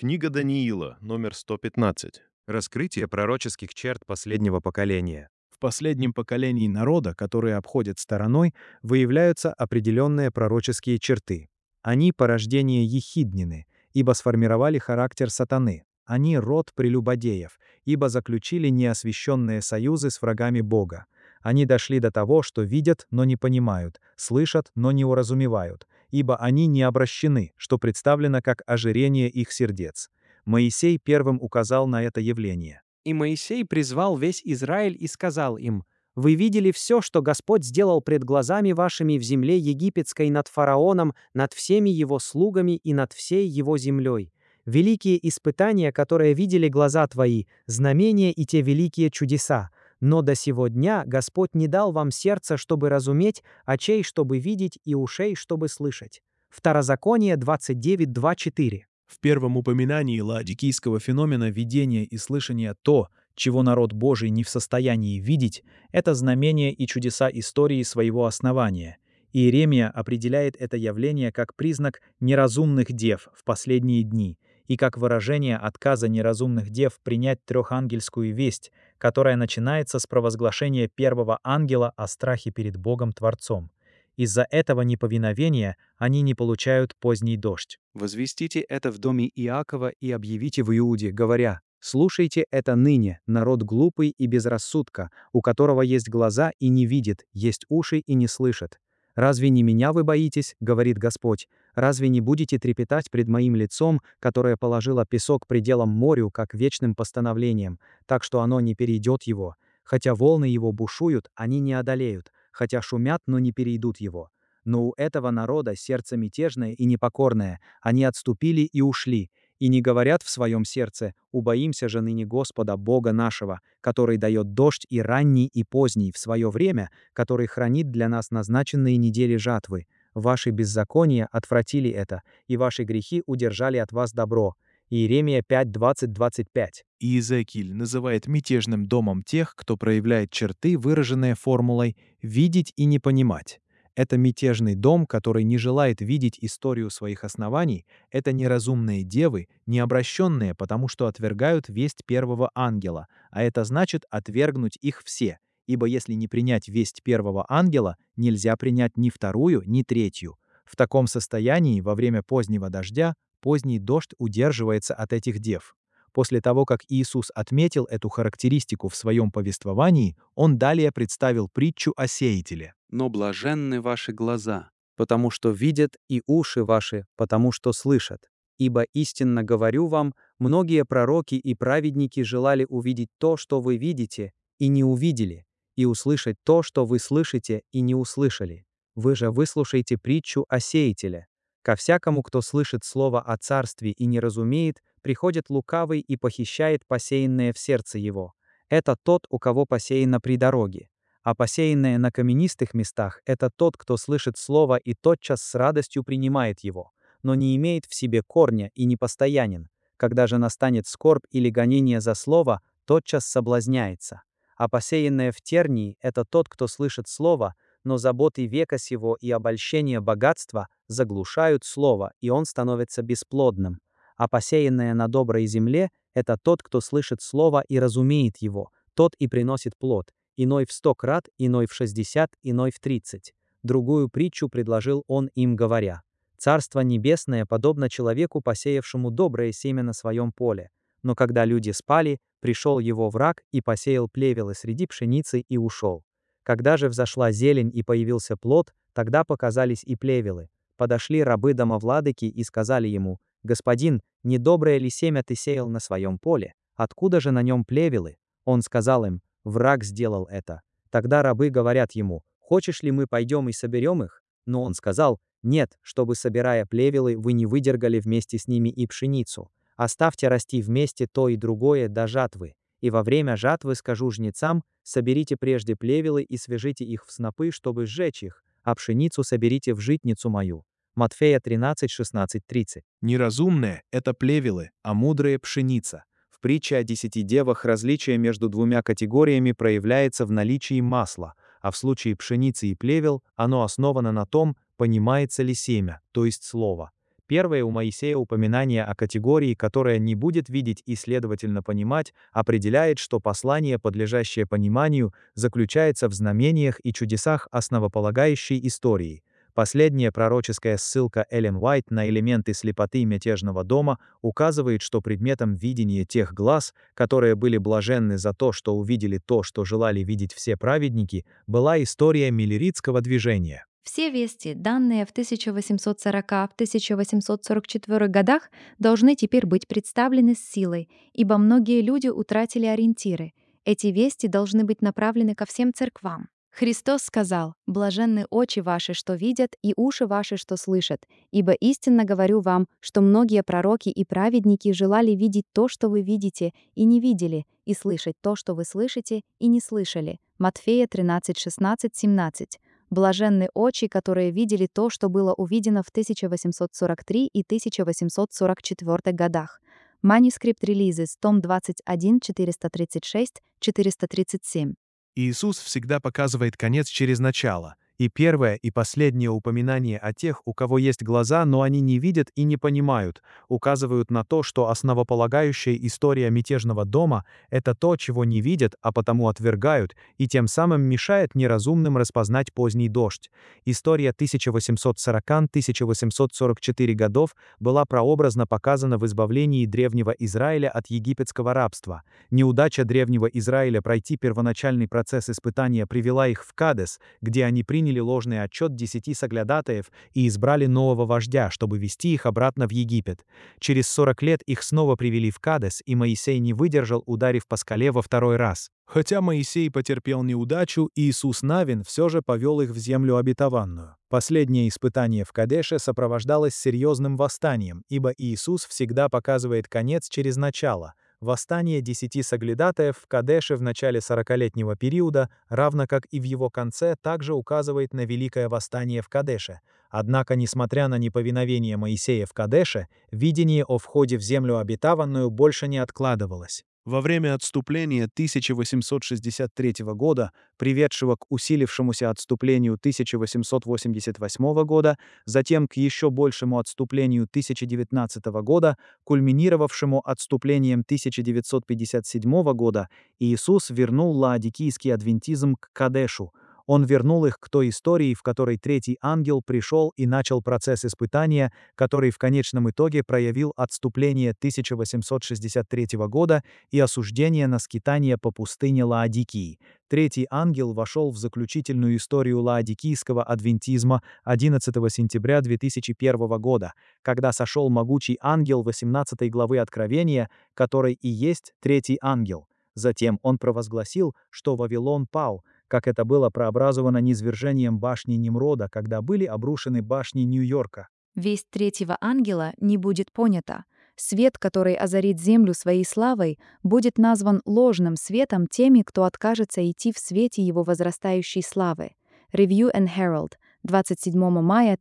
Книга Даниила, номер 115. Раскрытие пророческих черт последнего поколения. В последнем поколении народа, который обходит стороной, выявляются определенные пророческие черты. Они порождение ехиднины, ибо сформировали характер сатаны. Они род прелюбодеев, ибо заключили неосвященные союзы с врагами Бога. Они дошли до того, что видят, но не понимают, слышат, но не уразумевают, ибо они не обращены, что представлено как ожирение их сердец. Моисей первым указал на это явление. И Моисей призвал весь Израиль и сказал им: «Вы видели все, что Господь сделал пред глазами вашими в земле египетской над фараоном, над всеми его слугами и над всей его землей. Великие испытания, которые видели глаза твои, знамения и те великие чудеса. Но до сего дня Господь не дал вам сердца, чтобы разуметь, очей, чтобы видеть, и ушей, чтобы слышать». Второзаконие 29:2-4. В первом упоминании ладикийского феномена видения и слышания то, чего народ Божий не в состоянии видеть, это знамения и чудеса истории своего основания. Иеремия определяет это явление как признак неразумных дев в последние дни и как выражение отказа неразумных дев принять трехангельскую весть, которая начинается с провозглашения первого ангела о страхе перед Богом Творцом. Из-за этого неповиновения они не получают поздний дождь. «Возвестите это в доме Иакова и объявите в Иуде, говоря: слушайте это ныне, народ глупый и без рассудка, у которого есть глаза и не видит, есть уши и не слышит. Разве не меня вы боитесь, говорит Господь? Разве не будете трепетать пред моим лицом, которое положило песок пределом морю, как вечным постановлением, так что оно не перейдет его? Хотя волны его бушуют, они не одолеют, хотя шумят, но не перейдут его. Но у этого народа сердце мятежное и непокорное, они отступили и ушли, и не говорят в своем сердце: убоимся же ныне Господа, Бога нашего, который дает дождь и ранний, и поздний в свое время, который хранит для нас назначенные недели жатвы. Ваши беззакония отвратили это, и ваши грехи удержали от вас добро». Иеремия 5:20-25. Иезекииль называет мятежным домом тех, кто проявляет черты, выраженные формулой «видеть и не понимать». Это мятежный дом, который не желает видеть историю своих оснований, это неразумные девы, не обращенные, потому что отвергают весть первого ангела, а это значит отвергнуть их все, ибо если не принять весть первого ангела, нельзя принять ни вторую, ни третью. В таком состоянии во время позднего дождя поздний дождь удерживается от этих дев. После того, как Иисус отметил эту характеристику в своем повествовании, он далее представил притчу о сеятеле. «Но блаженны ваши глаза, потому что видят, и уши ваши, потому что слышат. Ибо истинно говорю вам, многие пророки и праведники желали увидеть то, что вы видите, и не увидели, и услышать то, что вы слышите, и не услышали. Вы же выслушайте притчу о сеятеле. Ко всякому, кто слышит слово о царстве и не разумеет, приходит лукавый и похищает посеянное в сердце его. Это тот, у кого посеяно при дороге. А посеянное на каменистых местах — это тот, кто слышит слово и тотчас с радостью принимает его, но не имеет в себе корня и непостоянен. Когда же настанет скорбь или гонение за слово, тотчас соблазняется. А посеянное в тернии — это тот, кто слышит слово, но заботы века сего и обольщение богатства заглушают слово, и он становится бесплодным. А посеянное на доброй земле — это тот, кто слышит слово и разумеет его, тот и приносит плод, иной в 100 крат, иной в 60, иной в 30. Другую притчу предложил он им, говоря: «Царство небесное подобно человеку, посеявшему доброе семя на своем поле. Но когда люди спали, пришел его враг и посеял плевелы среди пшеницы и ушел. Когда же взошла зелень и появился плод, тогда показались и плевелы. Подошли рабы домовладыки и сказали ему: «Господин, недоброе ли семя ты сеял на своем поле? Откуда же на нем плевелы?» Он сказал им: «Враг сделал это». Тогда рабы говорят ему: «Хочешь ли мы пойдем и соберем их?» Но он сказал: «Нет, чтобы, собирая плевелы, вы не выдергали вместе с ними и пшеницу. Оставьте расти вместе то и другое до жатвы. И во время жатвы скажу жнецам: соберите прежде плевелы и свяжите их в снопы, чтобы сжечь их, а пшеницу соберите в житницу мою». Матфея 13:16-30. Неразумные — это плевелы, а мудрые — пшеница. В притче о 10 девах различие между двумя категориями проявляется в наличии масла, а в случае пшеницы и плевел оно основано на том, понимается ли семя, то есть слово. Первое у Моисея упоминание о категории, которая не будет видеть и, следовательно, понимать, определяет, что послание, подлежащее пониманию, заключается в знамениях и чудесах основополагающей истории. Последняя пророческая ссылка Эллен Уайт на элементы слепоты мятежного дома указывает, что предметом видения тех глаз, которые были блаженны за то, что увидели то, что желали видеть все праведники, была история миллеритского движения. Все вести, данные в 1840-1844 годах, должны теперь быть представлены с силой, ибо многие люди утратили ориентиры. Эти вести должны быть направлены ко всем церквам. Христос сказал: «Блаженны очи ваши, что видят, и уши ваши, что слышат, ибо истинно говорю вам, что многие пророки и праведники желали видеть то, что вы видите, и не видели, и слышать то, что вы слышите, и не слышали». Матфея 13, 16, 17. Блаженны очи, которые видели то, что было увидено в 1843 и 1844 годах. Manuscript Releases, том 21, 436-437. Иисус всегда показывает конец через начало, и первое и последнее упоминание о тех, у кого есть глаза, но они не видят и не понимают, указывают на то, что основополагающая история мятежного дома — это то, чего не видят, а потому отвергают, и тем самым мешает неразумным распознать поздний дождь. История 1840-1844 годов была прообразно показана в избавлении древнего Израиля от египетского рабства. Неудача древнего Израиля пройти первоначальный процесс испытания привела их в Кадес, где они приняли ложный отчет 10 соглядатаев и избрали нового вождя, чтобы вести их обратно в Египет. Через 40 лет их снова привели в Кадес, и Моисей не выдержал, ударив по скале во второй раз. Хотя Моисей потерпел неудачу, Иисус Навин все же повел их в землю обетованную. Последнее испытание в Кадеше сопровождалось серьезным восстанием, ибо Иисус всегда показывает конец через начало. Восстание 10 соглядатаев в Кадеше в начале 40-летнего периода, равно как и в его конце, также указывает на Великое восстание в Кадеше. Однако, несмотря на неповиновение Моисея в Кадеше, видение о входе в землю обетованную больше не откладывалось. Во время отступления 1863 года, приведшего к усилившемуся отступлению 1888 года, затем к еще большему отступлению 1019 года, кульминировавшему отступлением 1957 года, Иисус вернул лаодикийский адвентизм к Кадешу. Он вернул их к той истории, в которой третий ангел пришел и начал процесс испытания, который в конечном итоге проявил отступление 1863 года и осуждение на скитание по пустыне Лаодикии. Третий ангел вошел в заключительную историю лаодикийского адвентизма 11 сентября 2001 года, когда сошел могучий ангел 18 главы Откровения, который и есть третий ангел. Затем он провозгласил, что Вавилон пал, как это было прообразовано низвержением башни Немрода, когда были обрушены башни Нью-Йорка. Весть третьего ангела не будет понята. Свет, который озарит землю своей славой, будет назван ложным светом теми, кто откажется идти в свете его возрастающей славы. Review and Herald, 27 мая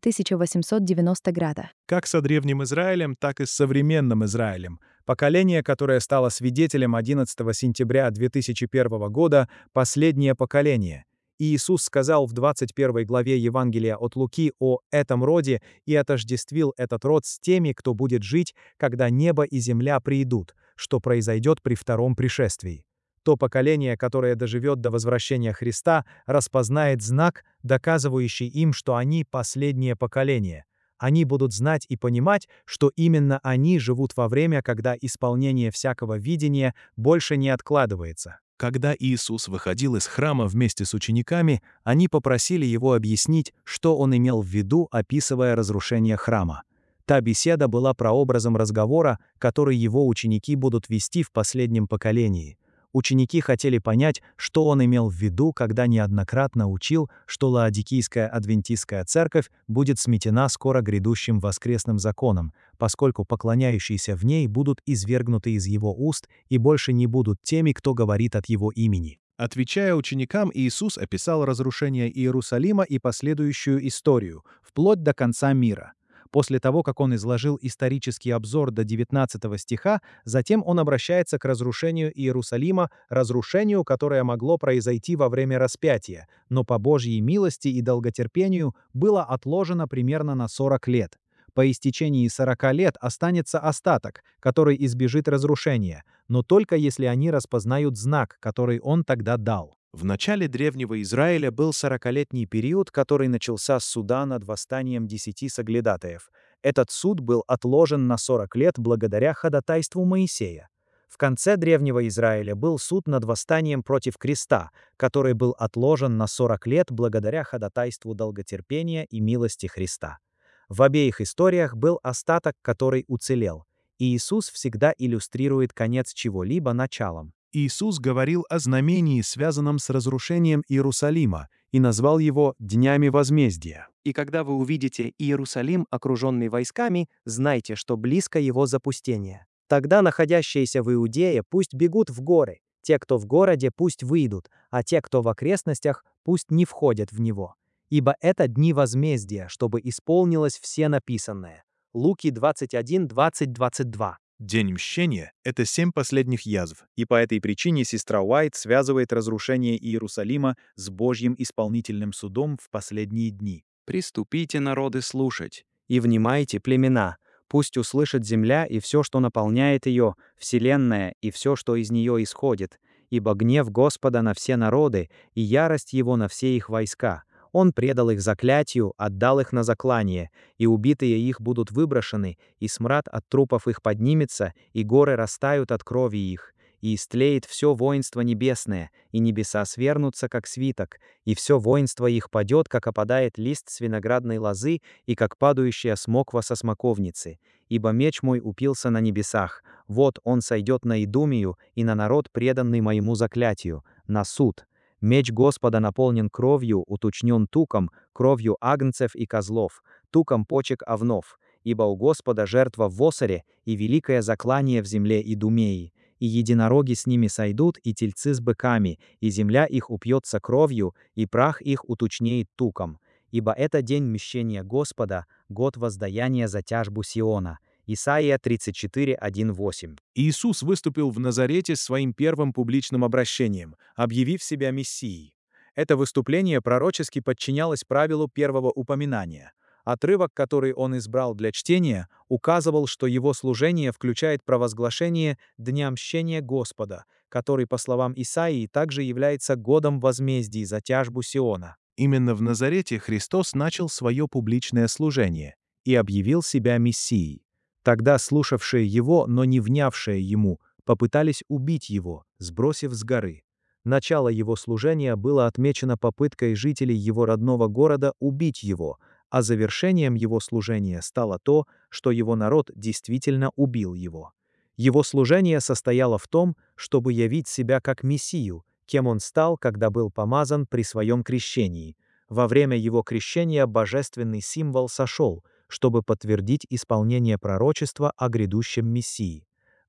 1890 года. Как со древним Израилем, так и с современным Израилем. Поколение, которое стало свидетелем 11 сентября 2001 года, последнее поколение. Иисус сказал в 21 главе Евангелия от Луки о этом роде и отождествил этот род с теми, кто будет жить, когда небо и земля приидут, что произойдет при втором пришествии. То поколение, которое доживет до возвращения Христа, распознает знак, доказывающий им, что они последнее поколение. Они будут знать и понимать, что именно они живут во время, когда исполнение всякого видения больше не откладывается. Когда Иисус выходил из храма вместе с учениками, они попросили его объяснить, что он имел в виду, описывая разрушение храма. Та беседа была прообразом разговора, который его ученики будут вести в последнем поколении. Ученики хотели понять, что он имел в виду, когда неоднократно учил, что Лаодикийская адвентистская церковь будет сметена скоро грядущим воскресным законом, поскольку поклоняющиеся в ней будут извергнуты из его уст и больше не будут теми, кто говорит от его имени. Отвечая ученикам, Иисус описал разрушение Иерусалима и последующую историю, вплоть до конца мира. После того, как он изложил исторический обзор до 19 стиха, затем он обращается к разрушению Иерусалима, разрушению, которое могло произойти во время распятия, но по Божьей милости и долготерпению было отложено примерно на 40 лет. По истечении 40 лет останется остаток, который избежит разрушения, но только если они распознают знак, который он тогда дал. В начале древнего Израиля был 40-летний период, который начался с суда над восстанием 10 соглядатаев. Этот суд был отложен на 40 лет благодаря ходатайству Моисея. В конце древнего Израиля был суд над восстанием против креста, который был отложен на 40 лет благодаря ходатайству долготерпения и милости Христа. В обеих историях был остаток, который уцелел. И Иисус всегда иллюстрирует конец чего-либо началом. Иисус говорил о знамении, связанном с разрушением Иерусалима, и назвал его «днями возмездия». И когда вы увидите Иерусалим, окруженный войсками, знайте, что близко его запустение. Тогда находящиеся в Иудее пусть бегут в горы, те, кто в городе, пусть выйдут, а те, кто в окрестностях, пусть не входят в него. Ибо это дни возмездия, чтобы исполнилось все написанное. Луки 21, 20, 22. День мщения — это 7 последних язв, и по этой причине сестра Уайт связывает разрушение Иерусалима с Божьим исполнительным судом в последние дни. «Приступите, народы, слушать, и внимайте, племена. Пусть услышит земля и все, что наполняет ее, вселенная и все, что из нее исходит, ибо гнев Господа на все народы и ярость его на все их войска. Он предал их заклятию, отдал их на заклание, и убитые их будут выброшены, и смрад от трупов их поднимется, и горы растают от крови их. И истлеет все воинство небесное, и небеса свернутся, как свиток, и все воинство их падет, как опадает лист с виноградной лозы, и как падающая смоква со смоковницы. Ибо меч мой упился на небесах, вот он сойдет на Идумию и на народ, преданный моему заклятию, на суд. Меч Господа наполнен кровью, уточнен туком, кровью агнцев и козлов, туком почек овнов. Ибо у Господа жертва в Осоре и великое заклание в земле Идумеи. И единороги с ними сойдут, и тельцы с быками, и земля их упьется кровью, и прах их уточнеет туком. Ибо это день мщения Господа, год воздаяния за тяжбу Сиона». Исайя 34, 1-8. Иисус выступил в Назарете своим первым публичным обращением, объявив себя Мессией. Это выступление пророчески подчинялось правилу первого упоминания. Отрывок, который он избрал для чтения, указывал, что его служение включает провозглашение Дня мщения Господа, который, по словам Исаии, также является годом возмездий за тяжбу Сиона. Именно в Назарете Христос начал свое публичное служение. И объявил себя Мессией. Тогда слушавшие его, но не внявшие ему, попытались убить его, сбросив с горы. Начало его служения было отмечено попыткой жителей его родного города убить его, а завершением его служения стало то, что его народ действительно убил его. Его служение состояло в том, чтобы явить себя как Мессию, кем он стал, когда был помазан при своем крещении. Во время его крещения божественный символ сошел, чтобы подтвердить исполнение пророчества о грядущем Мессии.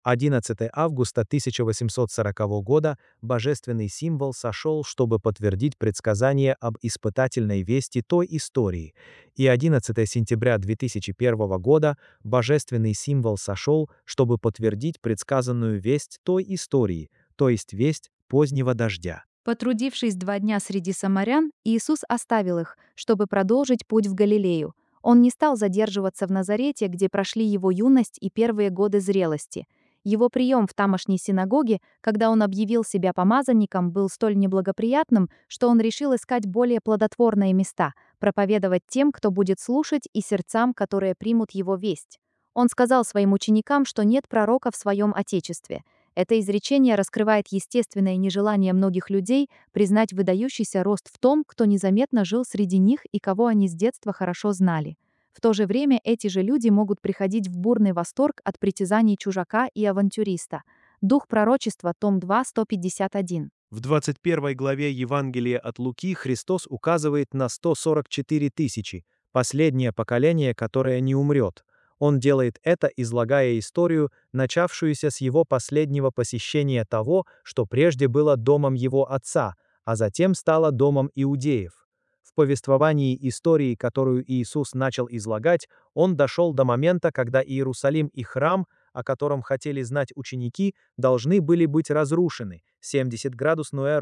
11 августа 1840 года божественный символ сошел, чтобы подтвердить предсказание об испытательной вести той истории, и 11 сентября 2001 года божественный символ сошел, чтобы подтвердить предсказанную весть той истории, то есть весть позднего дождя. Потрудившись 2 дня среди самарян, Иисус оставил их, чтобы продолжить путь в Галилею. Он не стал задерживаться в Назарете, где прошли его юность и первые годы зрелости. Его прием в тамошней синагоге, когда он объявил себя помазанником, был столь неблагоприятным, что он решил искать более плодотворные места, проповедовать тем, кто будет слушать, и сердцам, которые примут его весть. Он сказал своим ученикам, что нет пророка в своем Отечестве. Это изречение раскрывает естественное нежелание многих людей признать выдающийся рост в том, кто незаметно жил среди них и кого они с детства хорошо знали. В то же время эти же люди могут приходить в бурный восторг от притязаний чужака и авантюриста. Дух пророчества, том 2, 151. В 21 главе Евангелия от Луки Христос указывает на 144 тысячи, последнее поколение, которое не умрет. Он делает это, излагая историю, начавшуюся с его последнего посещения того, что прежде было домом его отца, а затем стало домом иудеев. В повествовании истории, которую Иисус начал излагать, он дошел до момента, когда Иерусалим и храм, о котором хотели знать ученики, должны были быть разрушены, 70 градус Нуэро.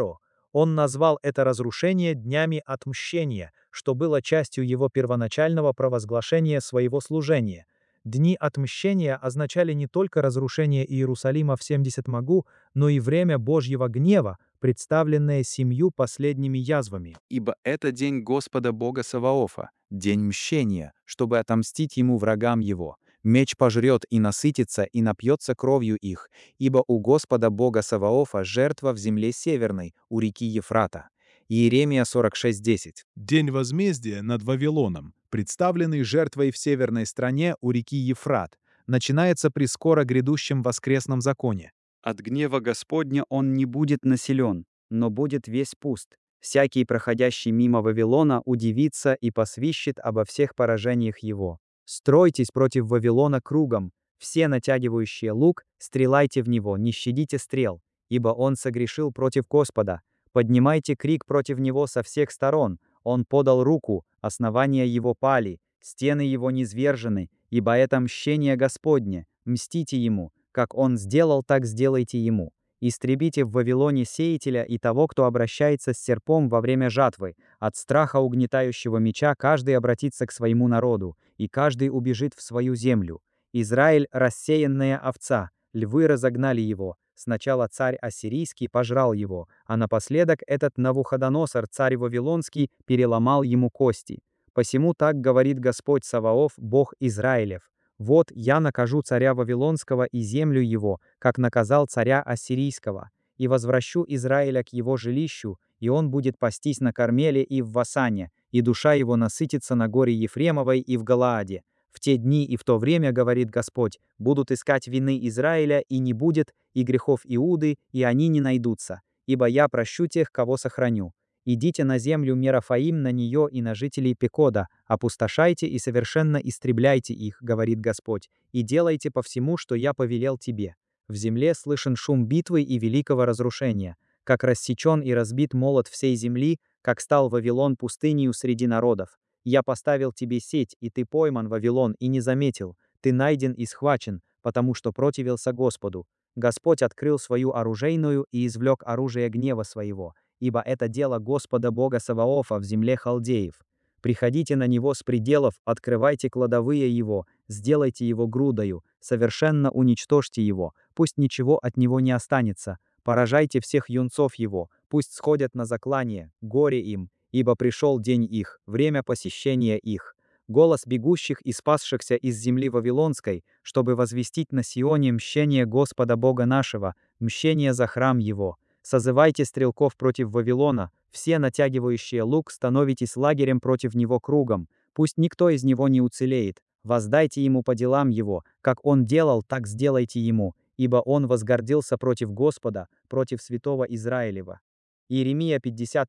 Он назвал это разрушение днями отмщения, что было частью его первоначального провозглашения своего служения. Дни отмщения означали не только разрушение Иерусалима в 70 могу, но и время Божьего гнева, представленное 7 последними язвами. Ибо это день Господа Бога Саваофа, день мщения, чтобы отомстить ему врагам его. Меч пожрет и насытится, и напьется кровью их, ибо у Господа Бога Саваофа жертва в земле северной, у реки Ефрата. Иеремия 46:10. День возмездия над Вавилоном, представленный жертвой в северной стране у реки Ефрат, начинается при скоро грядущем воскресном законе. От гнева Господня он не будет населен, но будет весь пуст. Всякий, проходящий мимо Вавилона, удивится и посвищет обо всех поражениях его. Стройтесь против Вавилона кругом, все натягивающие лук, стрелайте в него, не щадите стрел, ибо он согрешил против Господа. Поднимайте крик против него со всех сторон. Он подал руку, основания его пали, стены его низвержены, ибо это мщение Господне. Мстите ему, как он сделал, так сделайте ему. Истребите в Вавилоне сеятеля и того, кто обращается с серпом во время жатвы. От страха угнетающего меча каждый обратится к своему народу, и каждый убежит в свою землю. Израиль — рассеянная овца, львы разогнали его. Сначала царь ассирийский пожрал его, а напоследок этот Навуходоносор, царь вавилонский, переломал ему кости. Посему так говорит Господь Саваоф, Бог Израилев. Вот я накажу царя Вавилонского и землю его, как наказал царя Ассирийского, и возвращу Израиля к его жилищу, и он будет пастись на Кармеле и в Васане, и душа его насытится на горе Ефремовой и в Галааде. В те дни и в то время, говорит Господь, будут искать вины Израиля, и не будет, и грехов Иуды, и они не найдутся, ибо я прощу тех, кого сохраню. Идите на землю Мерафаим, на нее и на жителей Пекода, опустошайте и совершенно истребляйте их, говорит Господь, и делайте по всему, что я повелел тебе. В земле слышен шум битвы и великого разрушения, как рассечен и разбит молот всей земли, как стал Вавилон пустынею среди народов. Я поставил тебе сеть, и ты пойман, Вавилон, и не заметил, ты найден и схвачен, потому что противился Господу. Господь открыл свою оружейную и извлек оружие гнева своего, ибо это дело Господа Бога Саваофа в земле халдеев. Приходите на него с пределов, открывайте кладовые его, сделайте его грудою, совершенно уничтожьте его, пусть ничего от него не останется, поражайте всех юнцов его, пусть сходят на заклание, горе им, ибо пришел день их, время посещения их. Голос бегущих и спасшихся из земли Вавилонской, чтобы возвестить на Сионе мщение Господа Бога нашего, мщение за храм его. Созывайте стрелков против Вавилона, все натягивающие лук становитесь лагерем против него кругом, пусть никто из него не уцелеет. Воздайте ему по делам его, как он делал, так сделайте ему, ибо он возгордился против Господа, против святого Израилева. Иеремия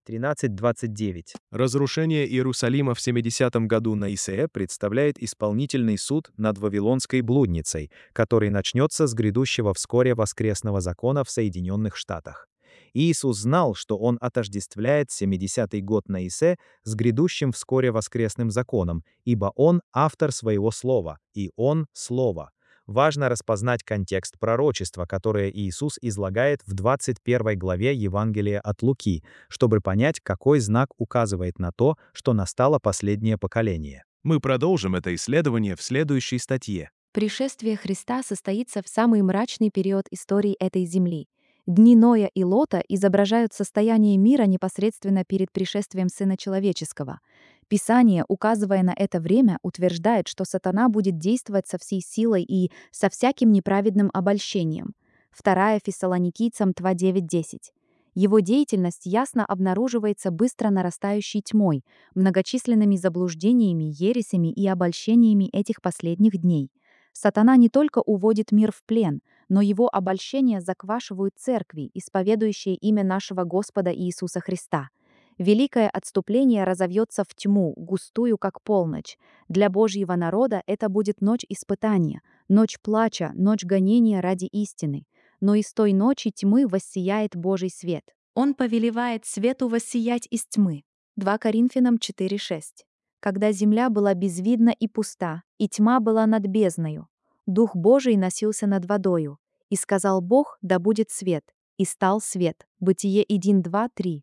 50:13-29. Разрушение Иерусалима в 70 году Наисея представляет исполнительный суд над вавилонской блудницей, который начнется с грядущего вскоре воскресного закона в Соединенных Штатах. Иисус знал, что он отождествляет 70-й год Наисе с грядущим вскоре воскресным законом, ибо он автор своего слова, и он — слово. Важно распознать контекст пророчества, которое Иисус излагает в 21 главе Евангелия от Луки, чтобы понять, какой знак указывает на то, что настало последнее поколение. Мы продолжим это исследование в следующей статье. Пришествие Христа состоится в самый мрачный период истории этой земли. Дни Ноя и Лота изображают состояние мира непосредственно перед пришествием Сына Человеческого. Писание, указывая на это время, утверждает, что сатана будет действовать со всей силой и со всяким неправедным обольщением. 2 Фессалоникийцам 2:9-10. Его деятельность ясно обнаруживается быстро нарастающей тьмой, многочисленными заблуждениями, ересями и обольщениями этих последних дней. Сатана не только уводит мир в плен, но его обольщения заквашивают церкви, исповедующие имя нашего Господа Иисуса Христа. Великое отступление разовьется в тьму, густую, как полночь. Для Божьего народа это будет ночь испытания, ночь плача, ночь гонения ради истины. Но из той ночи тьмы воссияет Божий свет. Он повелевает свету воссиять из тьмы. 2 Коринфянам 4:6. Когда земля была безвидна и пуста, и тьма была над бездною, Дух Божий носился над водою. И сказал Бог: да будет свет. И стал свет. Бытие 1:2-3.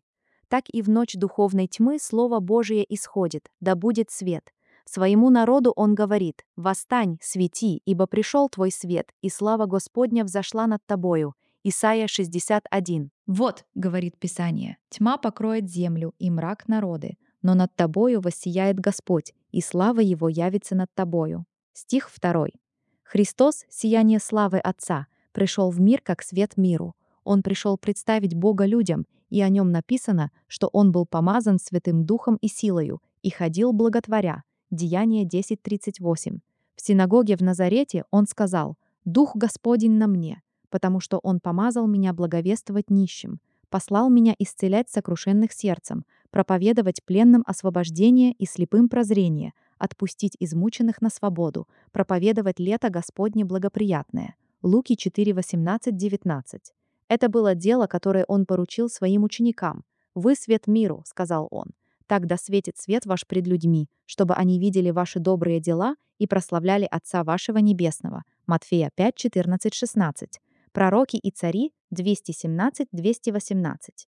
так и в ночь духовной тьмы Слово Божие исходит, да будет свет. Своему народу он говорит: «Восстань, свети, ибо пришел твой свет, и слава Господня взошла над тобою». Исайя 61. «Вот, — говорит Писание, — тьма покроет землю, и мрак народы, но над тобою воссияет Господь, и слава Его явится над тобою». Стих 2. Христос, сияние славы Отца, пришел в мир как свет миру. Он пришел представить Бога людям, и о нем написано, что он был помазан Святым Духом и силою, и ходил благотворя. Деяние 10:38. В синагоге в Назарете он сказал: «Дух Господень на мне, потому что он помазал меня благовествовать нищим, послал меня исцелять сокрушенных сердцем, проповедовать пленным освобождение и слепым прозрение, отпустить измученных на свободу, проповедовать лето Господне благоприятное». Луки 4:18-19. Это было дело, которое он поручил своим ученикам. «Вы свет миру», — сказал он. «Так да светит свет ваш пред людьми, чтобы они видели ваши добрые дела и прославляли Отца вашего Небесного». Матфея 5:14-16. Пророки и цари 217-218.